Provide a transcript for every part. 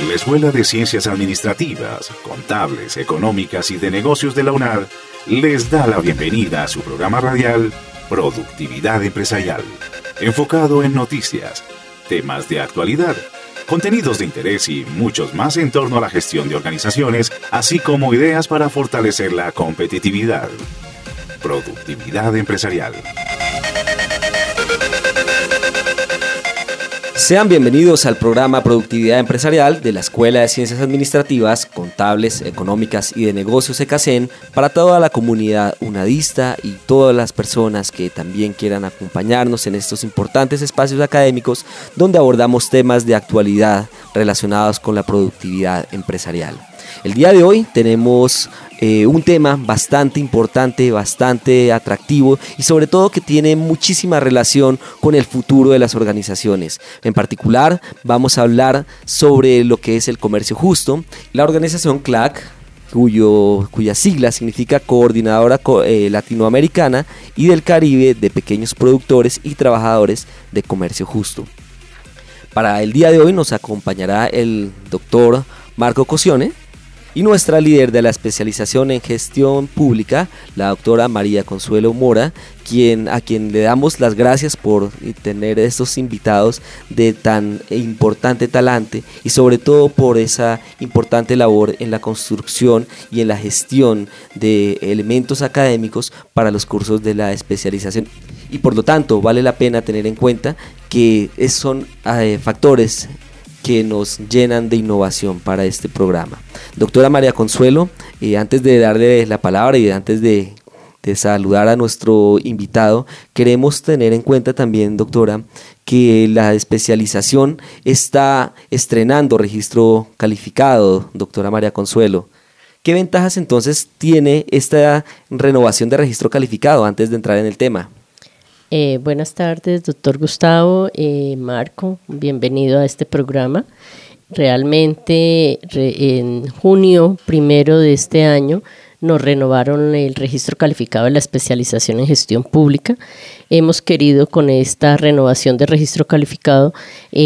La Escuela de Ciencias Administrativas, Contables, Económicas y de Negocios de la UNAD les da la bienvenida a su programa radial Productividad Empresarial, enfocado en noticias, temas de actualidad, contenidos de interés y muchos más en torno a la gestión de organizaciones, así como ideas para fortalecer la competitividad. Productividad Empresarial. Sean bienvenidos al programa Productividad Empresarial de la Escuela de Ciencias Administrativas, Contables, Económicas y de Negocios ECACEN para toda la comunidad unadista y todas las personas que también quieran acompañarnos en estos importantes espacios académicos donde abordamos temas de actualidad relacionados con la productividad empresarial. El día de hoy tenemos un tema bastante importante, bastante atractivo y sobre todo que tiene muchísima relación con el futuro de las organizaciones. En particular vamos a hablar sobre lo que es el comercio justo. La organización CLAC, cuya sigla significa Coordinadora Latinoamericana y del Caribe de Pequeños Productores y Trabajadores de Comercio Justo. Para el día de hoy nos acompañará el doctor Marco Cosione y nuestra líder de la especialización en gestión pública, la doctora María Consuelo Mora, a quien le damos las gracias por tener estos invitados de tan importante talante y sobre todo por esa importante labor en la construcción y en la gestión de elementos académicos para los cursos de la especialización. Y por lo tanto vale la pena tener en cuenta que son factores que nos llenan de innovación para este programa. Doctora María Consuelo, antes de darle la palabra y antes de saludar a nuestro invitado, queremos tener en cuenta también, doctora, que la especialización está estrenando registro calificado, doctora María Consuelo. ¿Qué ventajas entonces tiene esta renovación de registro calificado antes de entrar en el tema? Buenas tardes, doctor Gustavo, Marco, bienvenido a este programa. Realmente en junio 1 de este año nos renovaron el registro calificado de la especialización en gestión pública. Hemos querido con esta renovación de registro calificado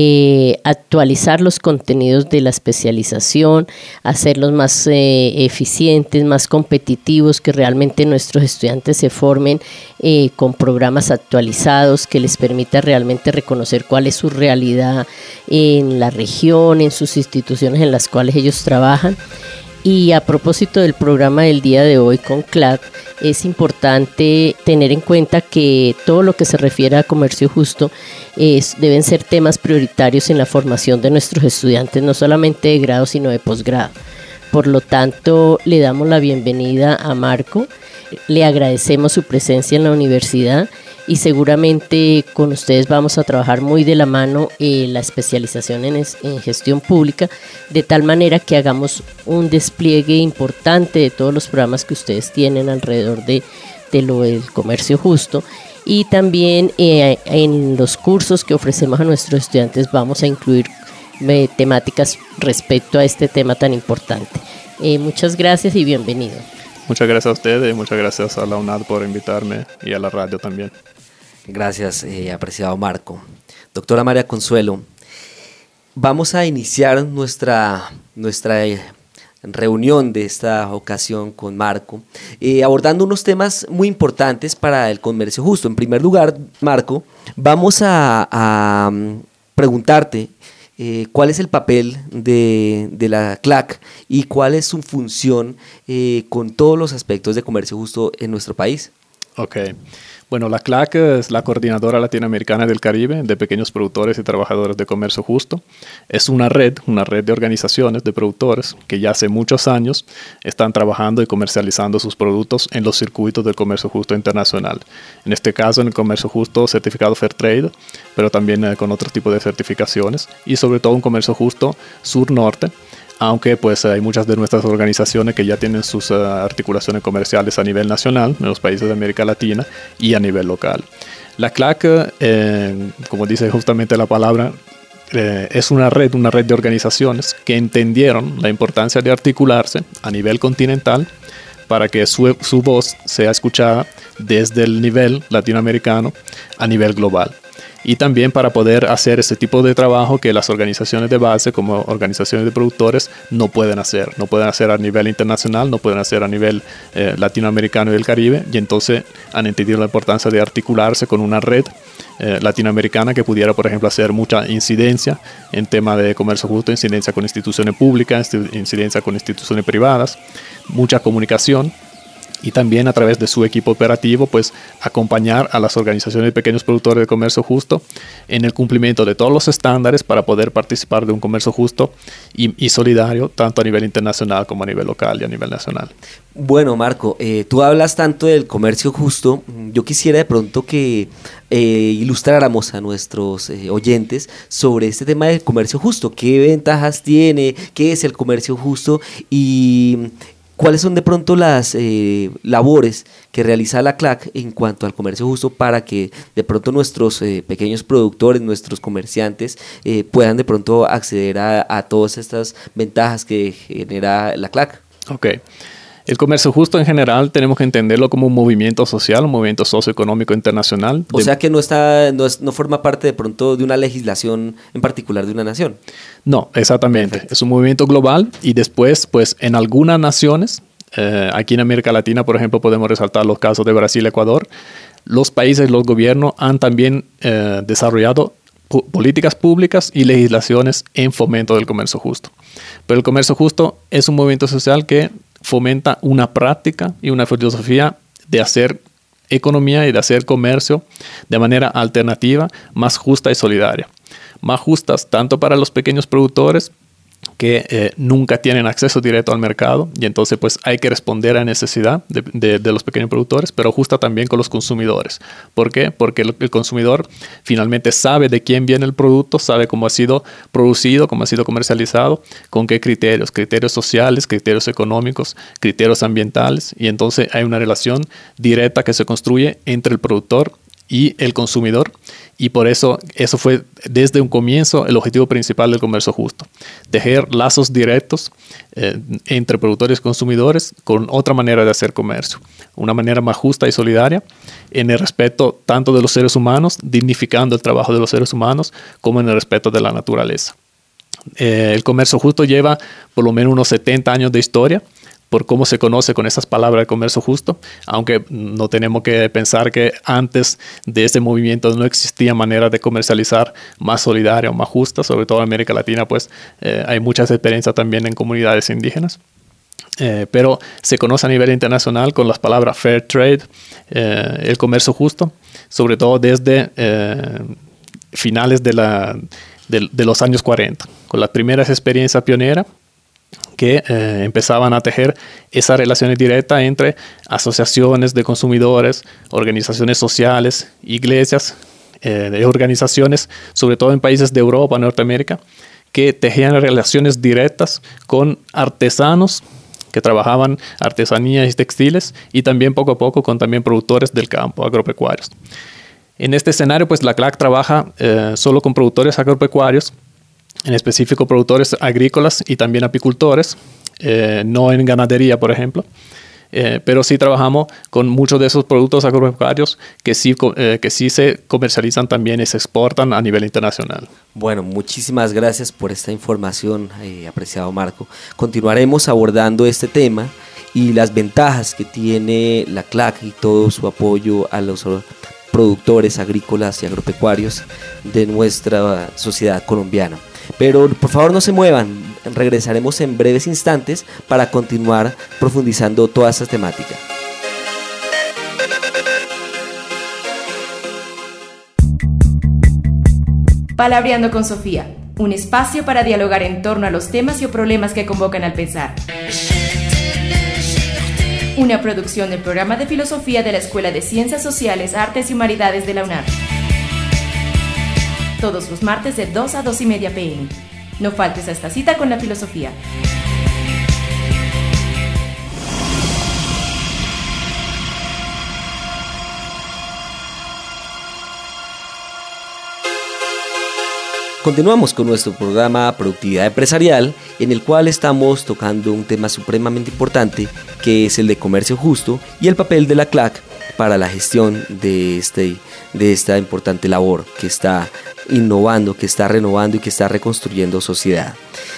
actualizar los contenidos de la especialización, hacerlos más eficientes, más competitivos, que realmente nuestros estudiantes se formen con programas actualizados que les permita realmente reconocer cuál es su realidad en la región, en sus instituciones en las cuales ellos trabajan. Y a propósito del programa del día de hoy con CLAC, es importante tener en cuenta que todo lo que se refiere a comercio justo deben ser temas prioritarios en la formación de nuestros estudiantes, no solamente de grado, sino de posgrado. Por lo tanto, le damos la bienvenida a Marco, le agradecemos su presencia en la universidad y seguramente con ustedes vamos a trabajar muy de la mano la especialización en gestión pública, de tal manera que hagamos un despliegue importante de todos los programas que ustedes tienen alrededor de lo del comercio justo. Y también en los cursos que ofrecemos a nuestros estudiantes vamos a incluir temáticas respecto a este tema tan importante. Muchas gracias y bienvenido. Muchas gracias a ustedes y muchas gracias a la UNAD por invitarme y a la radio también. Gracias, apreciado Marco. Doctora María Consuelo, vamos a iniciar nuestra reunión de esta ocasión con Marco, abordando unos temas muy importantes para el comercio justo. En primer lugar, Marco, vamos a preguntarte cuál es el papel de la CLAC y cuál es su función con todos los aspectos de comercio justo en nuestro país. Ok. Bueno, la CLAC es la Coordinadora Latinoamericana del Caribe de Pequeños Productores y Trabajadores de Comercio Justo. Es una red de organizaciones de productores que ya hace muchos años están trabajando y comercializando sus productos en los circuitos del comercio justo internacional. En este caso, en el comercio justo certificado Fair Trade, pero también con otro tipo de certificaciones y sobre todo un comercio justo sur-norte, aunque pues hay muchas de nuestras organizaciones que ya tienen sus articulaciones comerciales a nivel nacional en los países de América Latina y a nivel local. La CLAC, como dice justamente la palabra, es una red de organizaciones que entendieron la importancia de articularse a nivel continental para que su voz sea escuchada desde el nivel latinoamericano a nivel global. y también para poder hacer ese tipo de trabajo que las organizaciones de base como organizaciones de productores no pueden hacer a nivel internacional, no pueden hacer a nivel latinoamericano y del Caribe, y entonces han entendido la importancia de articularse con una red latinoamericana que pudiera, por ejemplo, hacer mucha incidencia en tema de comercio justo, incidencia con instituciones públicas, incidencia con instituciones privadas, mucha comunicación, y también a través de su equipo operativo pues acompañar a las organizaciones de pequeños productores de comercio justo en el cumplimiento de todos los estándares para poder participar de un comercio justo y solidario tanto a nivel internacional como a nivel local y a nivel nacional. Bueno, Marco, tú hablas tanto del comercio justo. Yo quisiera de pronto que ilustráramos a nuestros oyentes sobre este tema del comercio justo. ¿Qué ventajas tiene? ¿Qué es el comercio justo? Y ¿cuáles son de pronto las labores que realiza la CLAC en cuanto al comercio justo para que de pronto nuestros pequeños productores, nuestros comerciantes puedan de pronto acceder a todas estas ventajas que genera la CLAC? Ok. El comercio justo en general tenemos que entenderlo como un movimiento social, un movimiento socioeconómico internacional. O sea que no forma parte de pronto de una legislación en particular de una nación. No, exactamente. Perfecto. Es un movimiento global y después, pues en algunas naciones, aquí en América Latina, por ejemplo, podemos resaltar los casos de Brasil y Ecuador, los países, los gobiernos han también desarrollado políticas públicas y legislaciones en fomento del comercio justo. Pero el comercio justo es un movimiento social que fomenta una práctica y una filosofía de hacer economía y de hacer comercio de manera alternativa, más justa y solidaria. Más justas tanto para los pequeños productores que nunca tienen acceso directo al mercado y entonces pues hay que responder a necesidad de los pequeños productores, pero justa también con los consumidores. ¿Por qué? Porque el consumidor finalmente sabe de quién viene el producto, sabe cómo ha sido producido, cómo ha sido comercializado, con qué criterios sociales, criterios económicos, criterios ambientales, y entonces hay una relación directa que se construye entre el productor y el consumidor, y por eso fue desde un comienzo el objetivo principal del comercio justo, tejer lazos directos entre productores y consumidores con otra manera de hacer comercio, una manera más justa y solidaria en el respeto tanto de los seres humanos, dignificando el trabajo de los seres humanos, como en el respeto de la naturaleza. El comercio justo lleva por lo menos unos 70 años de historia, por cómo se conoce con esas palabras de comercio justo, aunque no tenemos que pensar que antes de ese movimiento no existía manera de comercializar más solidaria o más justa, sobre todo en América Latina, pues hay muchas experiencias también en comunidades indígenas. Pero se conoce a nivel internacional con las palabras fair trade, el comercio justo, sobre todo desde finales de los años 40, con las primeras experiencias pioneras que empezaban a tejer esas relaciones directas entre asociaciones de consumidores, organizaciones sociales, iglesias, organizaciones, sobre todo en países de Europa, Norteamérica, que tejían relaciones directas con artesanos que trabajaban artesanías y textiles, y también poco a poco con también productores del campo, agropecuarios. En este escenario, pues la CLAC trabaja solo con productores agropecuarios, en específico productores agrícolas y también apicultores, no en ganadería, por ejemplo, pero sí trabajamos con muchos de esos productos agropecuarios que sí se comercializan también y se exportan a nivel internacional. Bueno, muchísimas gracias por esta información, apreciado Marco. Continuaremos abordando este tema y las ventajas que tiene la CLAC y todo su apoyo a los productores agrícolas y agropecuarios de nuestra sociedad colombiana. Pero por favor no se muevan, regresaremos en breves instantes para continuar profundizando toda esta temática. Palabreando con Sofía, un espacio para dialogar en torno a los temas y problemas que convocan al pensar. Una producción del programa de filosofía de la Escuela de Ciencias Sociales, Artes y Humanidades de la UNAM. Todos los martes de 2 a 2:30 p.m. No faltes a esta cita con la filosofía. Continuamos con nuestro programa Productividad Empresarial, en el cual estamos tocando un tema supremamente importante, que es el de comercio justo y el papel de la CLAC para la gestión de esta importante labor que está innovando, que está renovando y que está reconstruyendo sociedad.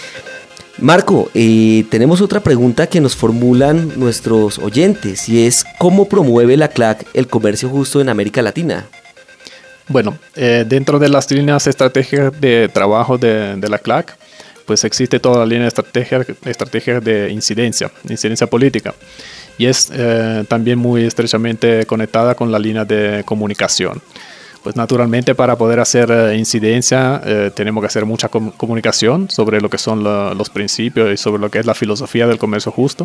Marco, tenemos otra pregunta que nos formulan nuestros oyentes y es ¿cómo promueve la CLAC el comercio justo en América Latina? Bueno, dentro de las líneas estratégicas de trabajo de la CLAC, pues existe toda la línea estratégica de incidencia política y es también muy estrechamente conectada con la línea de comunicación. Pues naturalmente para poder hacer incidencia tenemos que hacer mucha comunicación sobre lo que son los principios y sobre lo que es la filosofía del comercio justo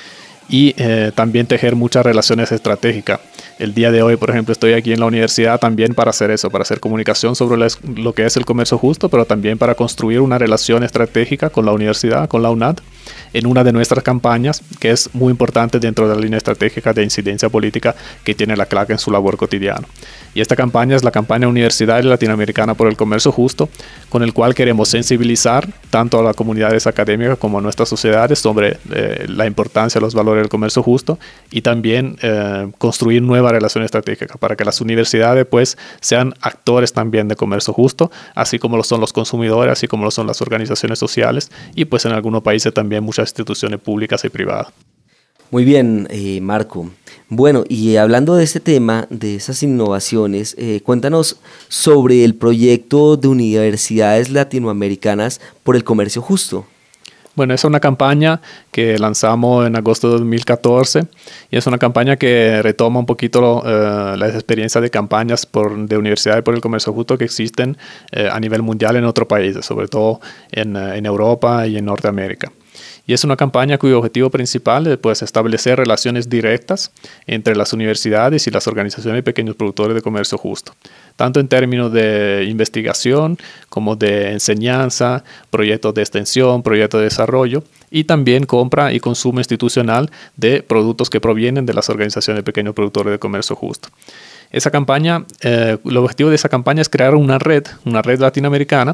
y también tejer muchas relaciones estratégicas. El día de hoy, por ejemplo, estoy aquí en la universidad también para hacer eso, para hacer comunicación sobre lo que es el comercio justo, pero también para construir una relación estratégica con la universidad, con la UNAD, en una de nuestras campañas, que es muy importante dentro de la línea estratégica de incidencia política que tiene la CLAC en su labor cotidiana. Y esta campaña es la campaña universitaria latinoamericana por el comercio justo, con el cual queremos sensibilizar tanto a las comunidades académicas como a nuestras sociedades sobre la importancia de los valores del comercio justo y también construir nuevas relaciones estratégicas para que las universidades pues sean actores también de comercio justo, así como lo son los consumidores, así como lo son las organizaciones sociales y pues en algunos países también muchas instituciones públicas y privadas. Muy bien, Marco. Bueno, y hablando de este tema, de esas innovaciones, cuéntanos sobre el proyecto de universidades latinoamericanas por el comercio justo. Bueno, es una campaña que lanzamos en agosto de 2014 y es una campaña que retoma un poquito las experiencias de campañas de universidades por el comercio justo que existen a nivel mundial en otros países, sobre todo en Europa y en Norteamérica. Y es una campaña cuyo objetivo principal es pues, establecer relaciones directas entre las universidades y las organizaciones de pequeños productores de comercio justo, tanto en términos de investigación como de enseñanza, proyectos de extensión, proyectos de desarrollo y también compra y consumo institucional de productos que provienen de las organizaciones de pequeños productores de comercio justo. Esa campaña, el objetivo de esa campaña es crear una red latinoamericana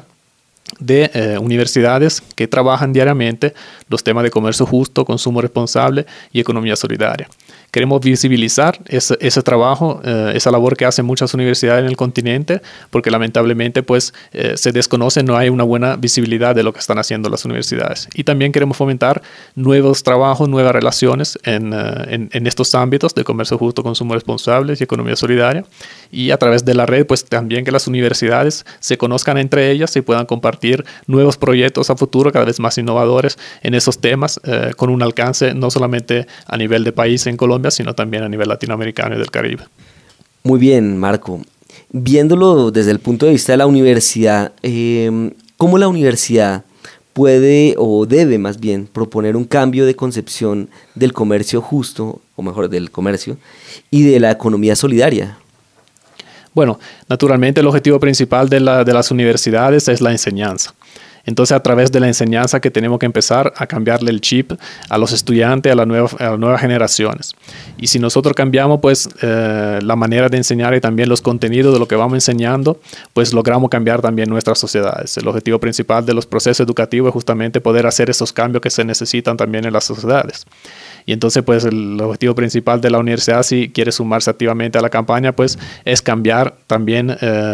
de universidades que trabajan diariamente los temas de comercio justo, consumo responsable y economía solidaria. Queremos visibilizar ese trabajo, esa labor que hacen muchas universidades en el continente, porque lamentablemente pues, se desconoce, no hay una buena visibilidad de lo que están haciendo las universidades. Y también queremos fomentar nuevos trabajos, nuevas relaciones en estos ámbitos de comercio justo, consumo responsable y economía solidaria. Y a través de la red, pues también que las universidades se conozcan entre ellas y puedan compartir nuevos proyectos a futuro cada vez más innovadores en esos temas, con un alcance no solamente a nivel de país en Colombia, sino también a nivel latinoamericano y del Caribe. Muy bien, Marco. Viéndolo desde el punto de vista de la universidad, ¿cómo la universidad puede o debe más bien proponer un cambio de concepción del comercio justo, o mejor, del comercio, y de la economía solidaria? Bueno, naturalmente el objetivo principal de las universidades es la enseñanza. Entonces, a través de la enseñanza que tenemos que empezar a cambiarle el chip a los estudiantes, a las nuevas generaciones. Y si nosotros cambiamos pues, la manera de enseñar y también los contenidos de lo que vamos enseñando, pues logramos cambiar también nuestras sociedades. El objetivo principal de los procesos educativos es justamente poder hacer esos cambios que se necesitan también en las sociedades. Y entonces, pues, el objetivo principal de la universidad, si quiere sumarse activamente a la campaña, pues, es cambiar también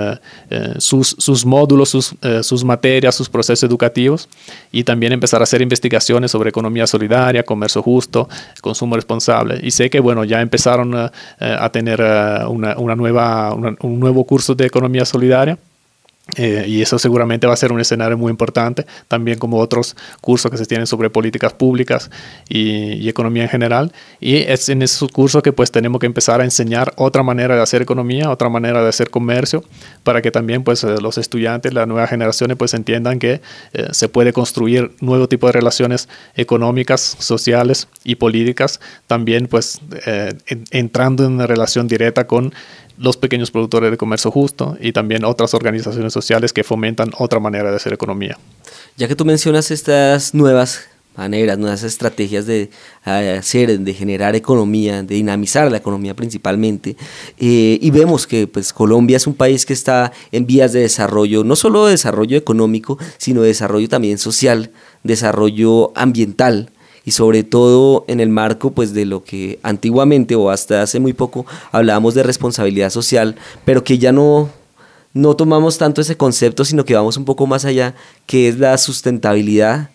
sus módulos, sus materias, sus procesos educativos y también empezar a hacer investigaciones sobre economía solidaria, comercio justo, consumo responsable. Y sé que, bueno, ya empezaron a tener un nuevo curso de economía solidaria. Y eso seguramente va a ser un escenario muy importante, también como otros cursos que se tienen sobre políticas públicas y economía en general. Y es en esos cursos que pues tenemos que empezar a enseñar otra manera de hacer economía, otra manera de hacer comercio, para que también pues los estudiantes, las nuevas generaciones pues entiendan que se puede construir nuevo tipo de relaciones económicas, sociales y políticas, también pues entrando en una relación directa con los pequeños productores de comercio justo y también otras organizaciones sociales que fomentan otra manera de hacer economía. Ya que tú mencionas estas nuevas maneras, nuevas estrategias de hacer, de generar economía, de dinamizar la economía principalmente, y vemos que pues, Colombia es un país que está en vías de desarrollo, no solo de desarrollo económico, sino de desarrollo también social, desarrollo ambiental, y sobre todo en el marco pues de lo que antiguamente o hasta hace muy poco hablábamos de responsabilidad social, pero que ya no tomamos tanto ese concepto, sino que vamos un poco más allá, que es la sustentabilidad,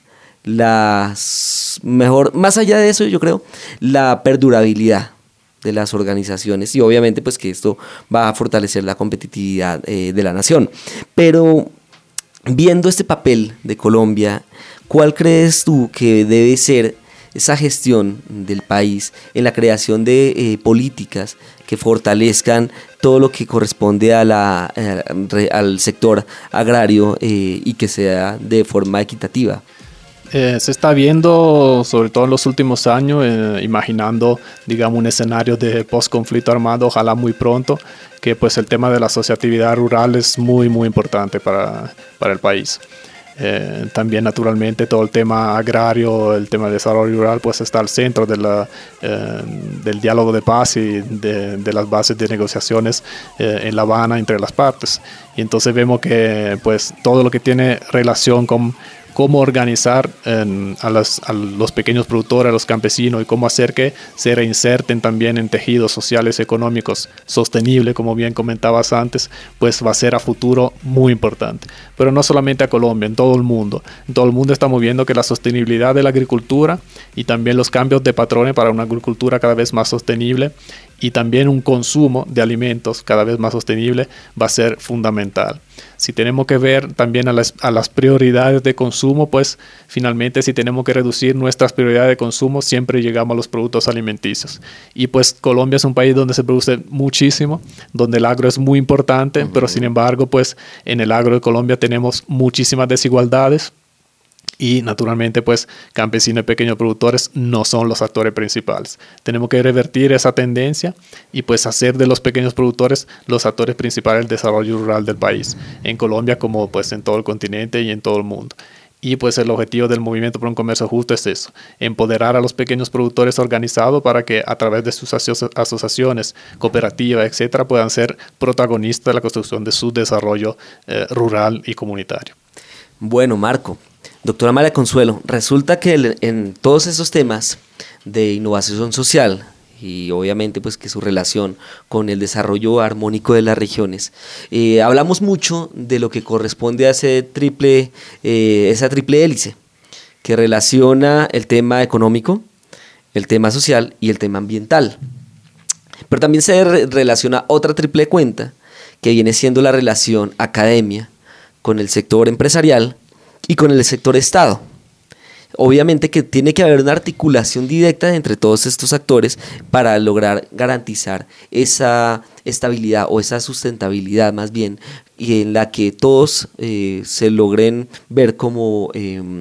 más allá de eso yo creo, la perdurabilidad de las organizaciones, y obviamente pues que esto va a fortalecer la competitividad de la nación. Pero viendo este papel de Colombia, ¿cuál crees tú que debe ser esa gestión del país en la creación de políticas que fortalezcan todo lo que corresponde a al sector agrario y que sea de forma equitativa? Se está viendo, sobre todo en los últimos años, imaginando, digamos, un escenario de post-conflicto armado, ojalá muy pronto, que pues el tema de la asociatividad rural es muy, muy importante para el país. También, naturalmente, todo el tema agrario, el tema de desarrollo rural, pues está al centro del diálogo de paz y de las bases de negociaciones en La Habana entre las partes. Y entonces vemos que pues todo lo que tiene relación con cómo organizar a los pequeños productores, a los campesinos, y cómo hacer que se reinserten también en tejidos sociales, económicos sostenibles, como bien comentabas antes, pues va a ser a futuro muy importante. Pero no solamente a Colombia, en todo el mundo. En todo el mundo estamos viendo que la sostenibilidad de la agricultura y también los cambios de patrones para una agricultura cada vez más sostenible y también un consumo de alimentos cada vez más sostenible va a ser fundamental. Si tenemos que ver también a las prioridades de consumo, pues finalmente si tenemos que reducir nuestras prioridades de consumo, siempre llegamos a los productos alimenticios. Y pues Colombia es un país donde se produce muchísimo, donde el agro es muy importante, pero sin embargo, pues en el agro de Colombia tenemos muchísimas desigualdades. Y naturalmente pues campesinos y pequeños productores no son los actores principales. Tenemos que revertir esa tendencia y pues hacer de los pequeños productores los actores principales del desarrollo rural del país, en Colombia como pues en todo el continente y en todo el mundo. Y pues el objetivo del Movimiento por un Comercio Justo es eso, empoderar a los pequeños productores organizados para que a través de sus asociaciones, cooperativas, etcétera, puedan ser protagonistas de la construcción de su desarrollo rural y comunitario. Bueno, Marco, doctora María Consuelo, resulta que en todos esos temas de innovación social y obviamente pues que su relación con el desarrollo armónico de las regiones, hablamos mucho de lo que corresponde a esa triple hélice que relaciona el tema económico, el tema social y el tema ambiental. Pero también se relaciona otra triple cuenta que viene siendo la relación academia con el sector empresarial y con el sector Estado. Obviamente que tiene que haber una articulación directa entre todos estos actores para lograr garantizar esa estabilidad o esa sustentabilidad más bien, y en la que todos se logren ver como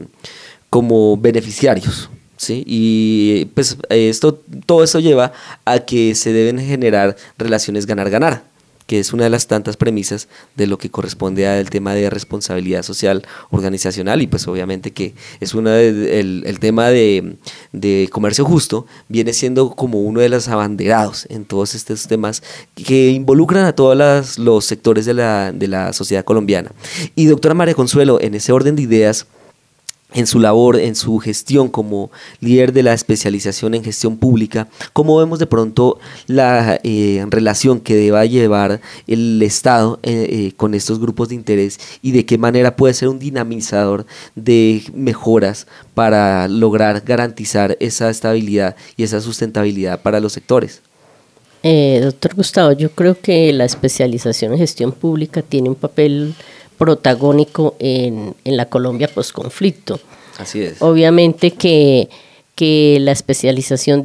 beneficiarios, ¿sí? Y pues todo esto lleva a que se deben generar relaciones ganar-ganar, que es una de las tantas premisas de lo que corresponde al tema de responsabilidad social organizacional, y pues obviamente que es el tema de comercio justo viene siendo como uno de los abanderados en todos estos temas que involucran a todos los sectores de la sociedad colombiana. Y doctora María Consuelo, en ese orden de ideas, en su labor, en su gestión como líder de la especialización en gestión pública, ¿cómo vemos de pronto la relación que deba llevar el Estado con estos grupos de interés, y de qué manera puede ser un dinamizador de mejoras para lograr garantizar esa estabilidad y esa sustentabilidad para los sectores? Doctor Gustavo, yo creo que la especialización en gestión pública tiene un papel protagónico en la Colombia posconflicto. Así es. Obviamente que la especialización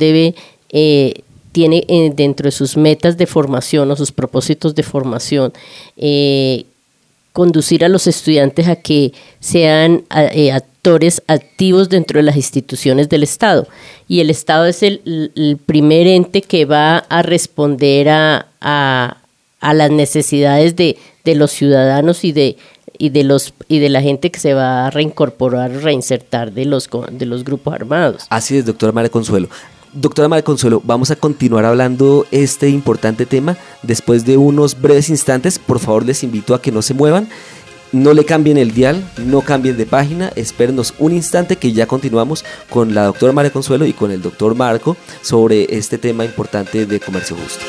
tiene dentro de sus metas de formación o sus propósitos de formación conducir a los estudiantes a que sean actores activos dentro de las instituciones del Estado. Y el Estado es el primer ente que va a responder a las necesidades de los ciudadanos y de la gente que se va a reincorporar, reinsertar de los grupos armados. Así es, doctora María Consuelo. Doctora María Consuelo, vamos a continuar hablando este importante tema después de unos breves instantes. Por favor, les invito a que no se muevan No le cambien el dial, no cambien de página, espérenos un instante que ya continuamos con la doctora María Consuelo y con el doctor Marco sobre este tema importante de comercio justo.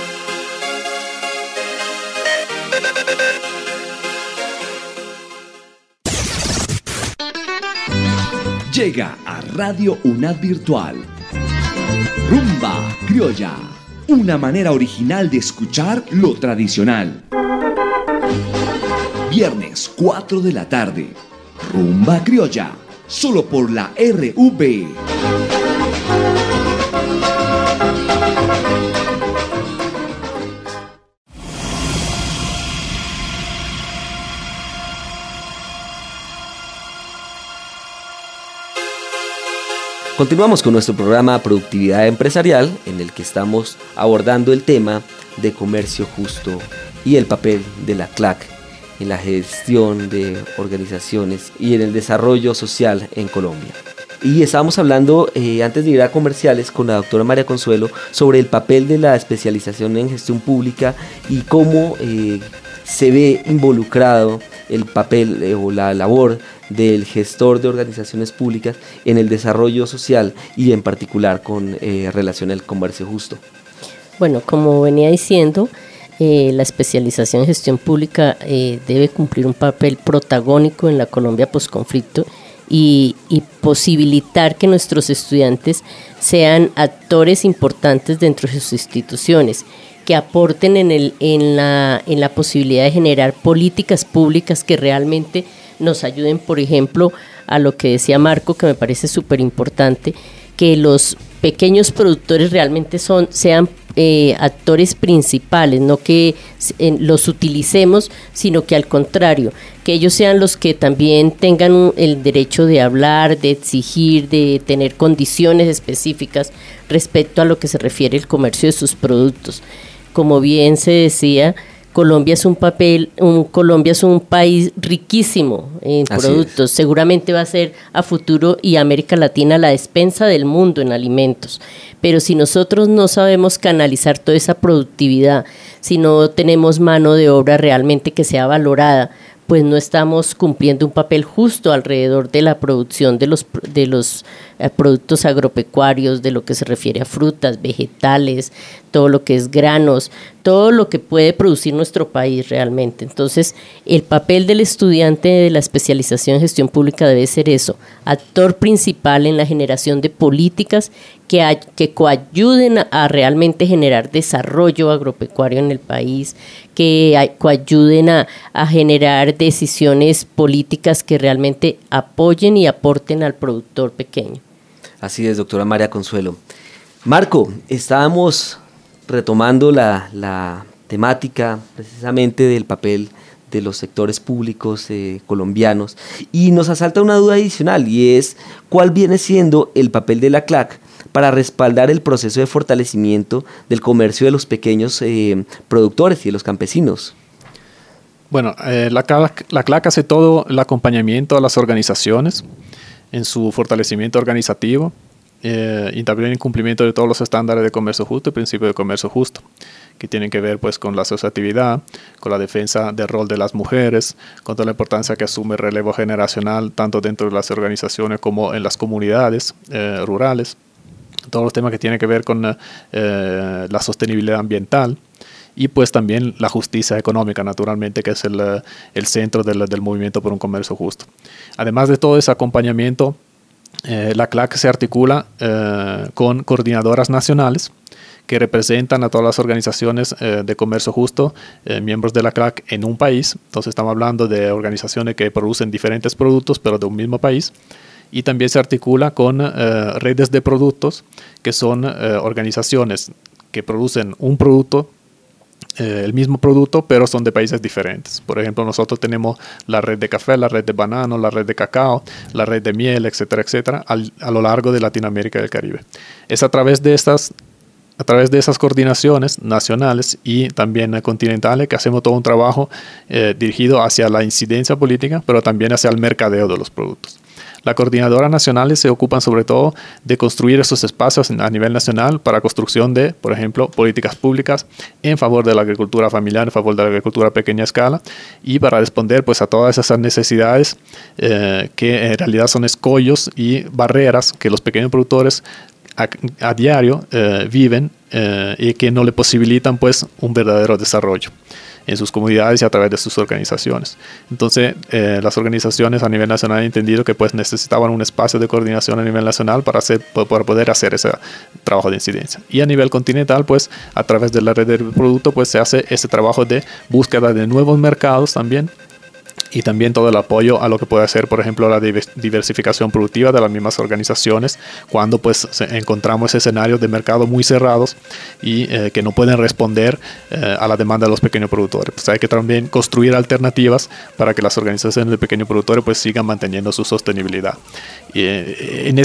Llega a Radio UNAD Virtual Rumba Criolla, una manera original de escuchar lo tradicional. Viernes 4 de la tarde, Rumba Criolla, solo por la RV. Continuamos con nuestro programa Productividad Empresarial, en el que estamos abordando el tema de comercio justo y el papel de la CLAC en la gestión de organizaciones y en el desarrollo social en Colombia. Y estábamos hablando, antes de ir a comerciales, con la doctora María Consuelo sobre el papel de la especialización en gestión pública y cómo se ve involucrado el papel o la labor del gestor de organizaciones públicas en el desarrollo social y en particular con relación al comercio justo. Bueno, como venía diciendo, la especialización en gestión pública debe cumplir un papel protagónico en la Colombia posconflicto y posibilitar que nuestros estudiantes sean actores importantes dentro de sus instituciones, que aporten en la posibilidad de generar políticas públicas que realmente nos ayuden, por ejemplo, a lo que decía Marco, que me parece súper importante, que los pequeños productores realmente sean actores principales, no que los utilicemos, sino que al contrario, que ellos sean los que también tengan el derecho de hablar, de exigir, de tener condiciones específicas respecto a lo que se refiere al comercio de sus productos. Como bien se decía, Colombia es un país riquísimo en productos. Seguramente va a ser a futuro, y América Latina, la despensa del mundo en alimentos. Pero si nosotros no sabemos canalizar toda esa productividad, si no tenemos mano de obra realmente que sea valorada, pues no estamos cumpliendo un papel justo alrededor de la producción de los productos agropecuarios, de lo que se refiere a frutas, vegetales, todo lo que es granos, todo lo que puede producir nuestro país realmente. Entonces, el papel del estudiante de la especialización en gestión pública debe ser eso, actor principal en la generación de políticas que coayuden a realmente generar desarrollo agropecuario en el país, que coayuden a generar decisiones políticas que realmente apoyen y aporten al productor pequeño. Así es, doctora María Consuelo. Marco, estábamos retomando la temática precisamente del papel de los sectores públicos colombianos, y nos asalta una duda adicional, y es ¿cuál viene siendo el papel de la CLAC para respaldar el proceso de fortalecimiento del comercio de los pequeños productores y de los campesinos? Bueno, la CLAC hace todo el acompañamiento a las organizaciones en su fortalecimiento organizativo y también en cumplimiento de todos los estándares de comercio justo y principio de comercio justo, que tienen que ver pues con la asociatividad, con la defensa del rol de las mujeres, con toda la importancia que asume el relevo generacional tanto dentro de las organizaciones como en las comunidades rurales, todos los temas que tienen que ver con la sostenibilidad ambiental y pues también la justicia económica, naturalmente, que es el centro del movimiento por un comercio justo. Además de todo ese acompañamiento, la CLAC se articula con coordinadoras nacionales que representan a todas las organizaciones de comercio justo, miembros de la CLAC en un país. Entonces estamos hablando de organizaciones que producen diferentes productos, pero de un mismo país. Y también se articula con redes de productos, que son organizaciones que producen un producto, el mismo producto, pero son de países diferentes. Por ejemplo, nosotros tenemos la red de café, la red de banano, la red de cacao, la red de miel, etcétera, etcétera, a lo largo de Latinoamérica y el Caribe. Es a través de esas coordinaciones nacionales y también continentales que hacemos todo un trabajo dirigido hacia la incidencia política, pero también hacia el mercadeo de los productos. La coordinadora nacional se ocupan sobre todo de construir esos espacios a nivel nacional para construcción de, por ejemplo, políticas públicas en favor de la agricultura familiar, en favor de la agricultura a pequeña escala, y para responder pues a todas esas necesidades que en realidad son escollos y barreras que los pequeños productores a diario viven y que no le posibilitan pues un verdadero desarrollo en sus comunidades y a través de sus organizaciones. Entonces, las organizaciones a nivel nacional han entendido que pues necesitaban un espacio de coordinación a nivel nacional para poder hacer ese trabajo de incidencia. Y a nivel continental, pues a través de la red de producto, pues se hace ese trabajo de búsqueda de nuevos mercados también, y también todo el apoyo a lo que puede ser, por ejemplo, la diversificación productiva de las mismas organizaciones cuando pues encontramos escenarios de mercado muy cerrados y que no pueden responder a la demanda de los pequeños productores. Pues hay que también construir alternativas para que las organizaciones de pequeños productores pues sigan manteniendo su sostenibilidad. Y en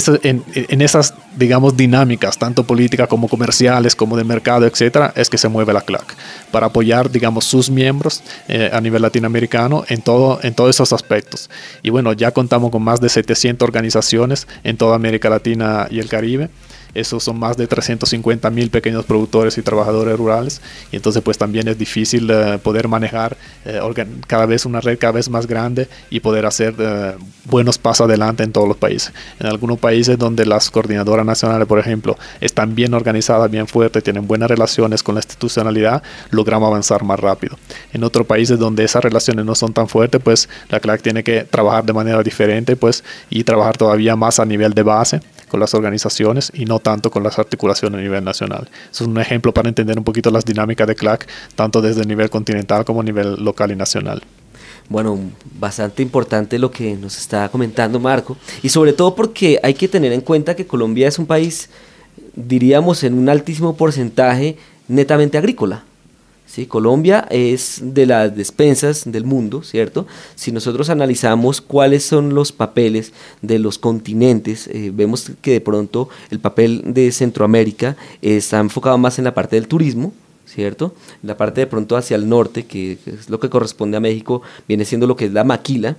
esas, digamos, dinámicas, tanto políticas como comerciales, como de mercado, etcétera, es que se mueve la CLAC para apoyar, digamos, sus miembros a nivel latinoamericano en todos esos aspectos. Y bueno, ya contamos con más de 700 organizaciones en toda América Latina y el Caribe. Esos son más de 350,000 pequeños productores y trabajadores rurales, y entonces pues también es difícil poder manejar cada vez una red cada vez más grande y poder hacer buenos pasos adelante en todos los países. En algunos países donde las coordinadoras nacionales, por ejemplo, están bien organizadas, bien fuertes, tienen buenas relaciones con la institucionalidad, logramos avanzar más rápido. En otros países donde esas relaciones no son tan fuertes, pues la CLAC tiene que trabajar de manera diferente, pues, y trabajar todavía más a nivel de base con las organizaciones y no tanto con las articulaciones a nivel nacional. Eso es un ejemplo para entender un poquito las dinámicas de CLAC, tanto desde el nivel continental como a nivel local y nacional. Bueno, bastante importante lo que nos está comentando Marco, y sobre todo porque hay que tener en cuenta que Colombia es un país, diríamos, en un altísimo porcentaje netamente agrícola. ¿Sí? Colombia es de las despensas del mundo, ¿cierto? Si nosotros analizamos cuáles son los papeles de los continentes, vemos que de pronto el papel de Centroamérica está enfocado más en la parte del turismo, ¿cierto? La parte de pronto hacia el norte, que es lo que corresponde a México, viene siendo lo que es la maquila.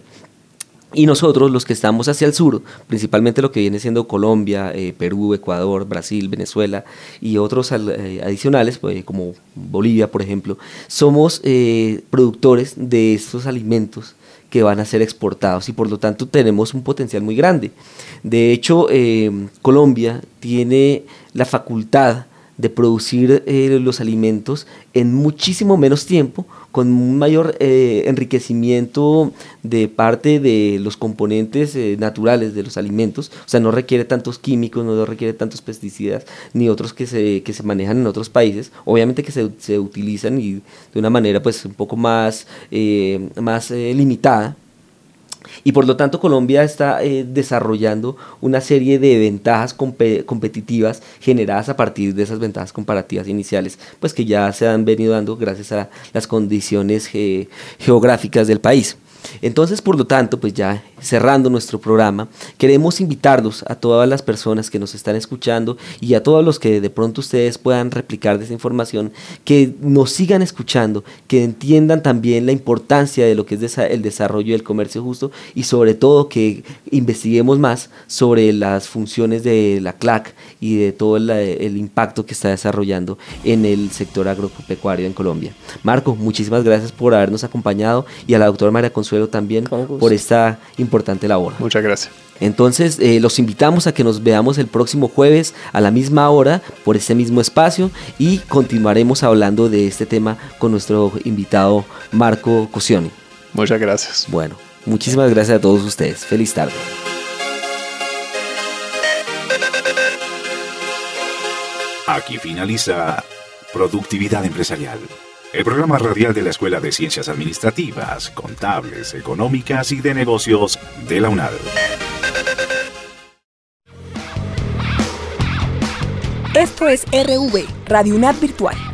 Y nosotros, los que estamos hacia el sur, principalmente lo que viene siendo Colombia, Perú, Ecuador, Brasil, Venezuela y otros adicionales, pues, como Bolivia, por ejemplo, somos productores de estos alimentos que van a ser exportados y por lo tanto tenemos un potencial muy grande. De hecho, Colombia tiene la facultad de producir los alimentos en muchísimo menos tiempo, con un mayor enriquecimiento de parte de los componentes naturales de los alimentos. O sea, no requiere tantos químicos, no requiere tantos pesticidas, ni otros que se manejan en otros países. Obviamente que se utilizan y de una manera pues un poco más limitada. Y por lo tanto Colombia está desarrollando una serie de ventajas competitivas generadas a partir de esas ventajas comparativas iniciales, pues que ya se han venido dando gracias a las condiciones geográficas del país. Entonces, por lo tanto, pues ya cerrando nuestro programa, queremos invitarlos a todas las personas que nos están escuchando y a todos los que de pronto ustedes puedan replicar de esa información, que nos sigan escuchando, que entiendan también la importancia de lo que es el desarrollo del comercio justo y sobre todo que investiguemos más sobre las funciones de la CLAC y de todo el impacto que está desarrollando en el sector agropecuario en Colombia. Marco, muchísimas gracias por habernos acompañado y a la doctora María Consuelo también por esta importante labor. Muchas gracias. Entonces, los invitamos a que nos veamos el próximo jueves a la misma hora por este mismo espacio y continuaremos hablando de este tema con nuestro invitado Marco Cosioni. Muchas gracias. Bueno, muchísimas gracias a todos ustedes. Feliz tarde. Aquí finaliza Productividad Empresarial, el programa radial de la Escuela de Ciencias Administrativas, Contables, Económicas y de Negocios de la UNAD. Esto es RV, Radio UNAD Virtual.